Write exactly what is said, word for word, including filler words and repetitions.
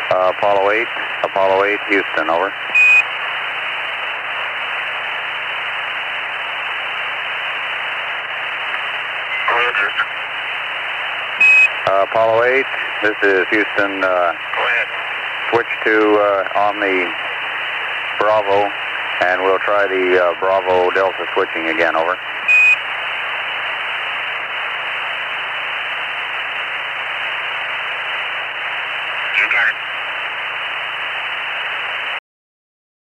Uh, Apollo eight, Apollo eight, Houston, over. Roger. Uh, Apollo eight, this is Houston. Uh, Go ahead. switch to uh, on the Bravo, and we'll try the uh, Bravo Delta switching again, over.